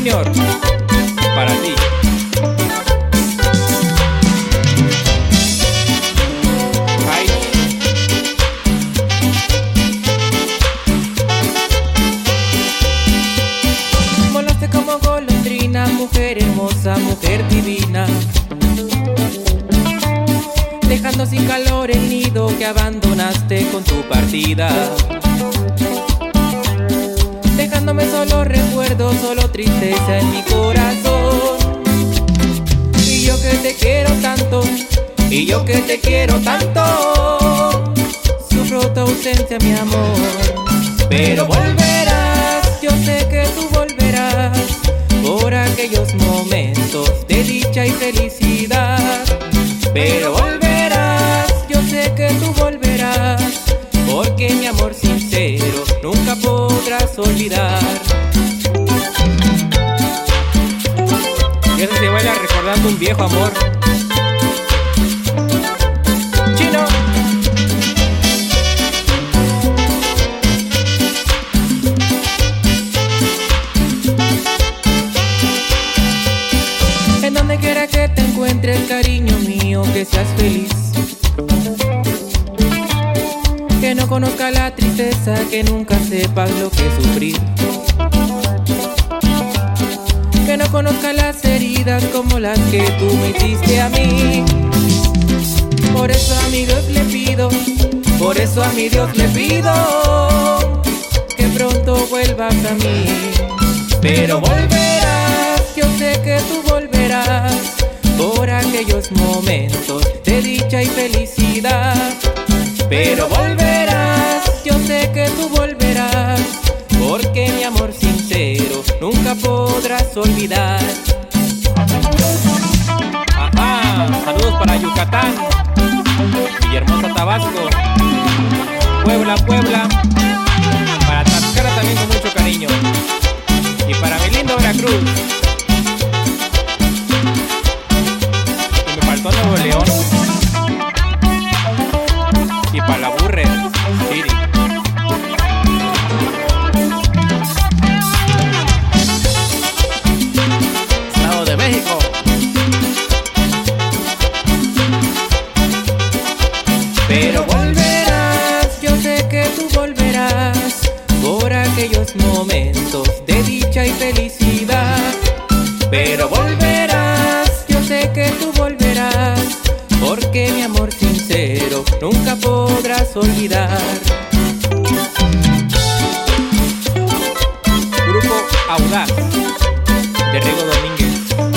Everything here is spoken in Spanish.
Junior, para ti. Ay. Volaste como golondrina, mujer hermosa, mujer divina, dejando sin calor el nido que abandonaste con tu partida, dejándome solo recuerdos, solo tristeza en mi corazón. Y yo que te quiero tanto, y yo que te quiero tanto, sufro tu ausencia, mi amor. Pero volverás, yo sé que tú volverás, por aquellos momentos de dicha y felicidad. Pero volverás, yo sé que tú volverás, porque mi amor sincero nunca podrás olvidar. Y eso se baila recordando un viejo amor. Chino. En donde quiera que te encuentres, cariño mío, que seas feliz, que no conozca la tristeza, que nunca sepas lo que es sufrir, que no conozca las heridas como las que tú me hiciste a mí. Por eso a mi Dios le pido, por eso a mi Dios le pido, que pronto vuelvas a mí. Pero volverás, yo sé que tú volverás, por aquellos momentos de dicha y felicidad. Pero volverás, yo sé que tú volverás, porque mi amor sincero nunca podrás olvidar. Ajá, saludos para Yucatán, Villahermosa, Tabasco, Puebla, Puebla, para Tlaxcala también con mucho cariño, y para mi lindo Veracruz, y me faltó Nuevo León, y para la Burre City. Estado de México. Pero volverás, yo sé que tú volverás, por aquellos momentos de dicha y felicidad. Pero volverás, yo sé que tú volverás, porque mi amor sincero nunca podrás olvidar. Grupo Audaz, de Rigo Domínguez.